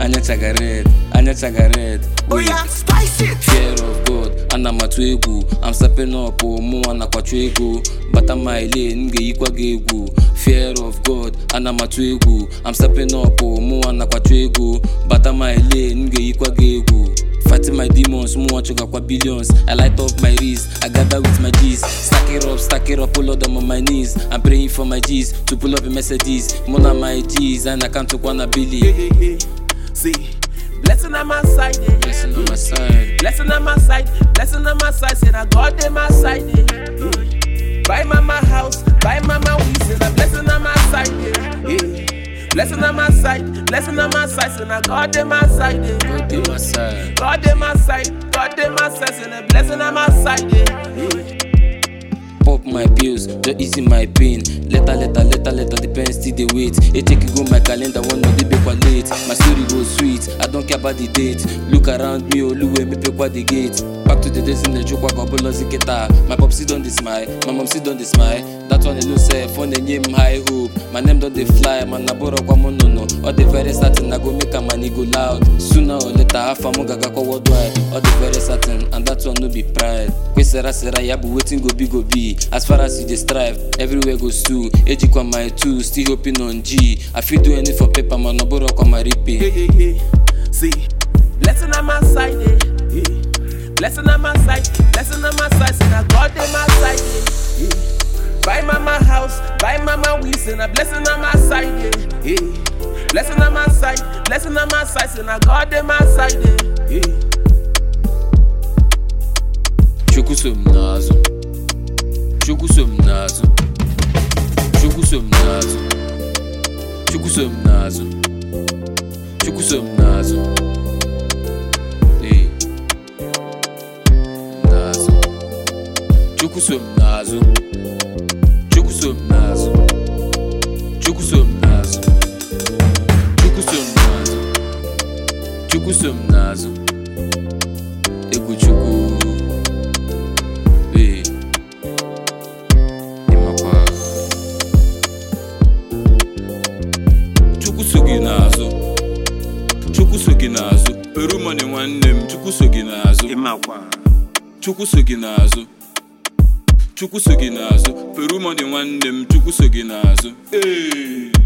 anya chagaret, anya chagaret. Oh yeah, spice it. Fear of God, ana matu egwu. I'm stepping up, mu ana kwachu ego. Bata my lane, nge yikwa egwu. Fear of God, ana matu egwu. I'm stepping up, mu ana kwachu ego. Bata my lane, nge yikwa egwu. Fighting my demons, mu wanchuga kwa billions. I light up my wrist, I gather with my G's. Stack it up, pull out them on my knees. I'm praying for my G's to pull up a Mercedes. Mona my G's, and I can't talk one Billy. See, blessing on my side, yeah. Blessing on my side. Blessing on my side, blessing on my side. Say I God in my side, yeah. Buy mama house, buy mama weed. Say I blessing on my side, yeah. Blessing on my side, blessing on my side. Say I God in my side, yeah. God in my side. God in my side, God in my side. Say I blessing on my side, yeah. Pop my pills, just easy my pain. Later, the pen still they wait. A take it go my calendar, one of the paper late. My story goes sweet, I don't care about the date. Look around me, Oluwe, me pay the gate. Back to the days in the joke, couple of ziketa. My pop sit on the smile, my mom sit on the smile. That one alone say, phone the name high hope. My name don't they fly, man naboro kwa monono. All the very certain, I go make a money go loud. Sooner or later, half a monga go worldwide. All the very certain, and that one no be pride. Kwe sera yabu waiting go be. As far as you dey strive, everywhere goes to. Eji kwa my two, still hoping on G. I feel do anything for paper, man naboro kwa my ripi. Yeah. See, blessing on my side, yeah. Blessing on my side, blessing on my side. Say I God in my side, yeah. Buy mama house, buy mama weed. Say I blessing on my side, yeah. Blessing on my side, blessing on my side. Say I God in my side, yeah. Chukusum nazo, chukusum nazo, chukusum nazo, chukusum nazo, chukusum nazo. Hey, nazo, chukusum nazo, chukusum nazo, chukusum nazo, chukusum nazo, chukusum nazo. Egu chuku. Chukwusogi n'azụ, Peru money nwanne m. Chukwusogi n'azụ, Chukwusogi n'azụ, Chukwusogi n'azụ, Peru money nwanne m. Chukwusogi n'azụ.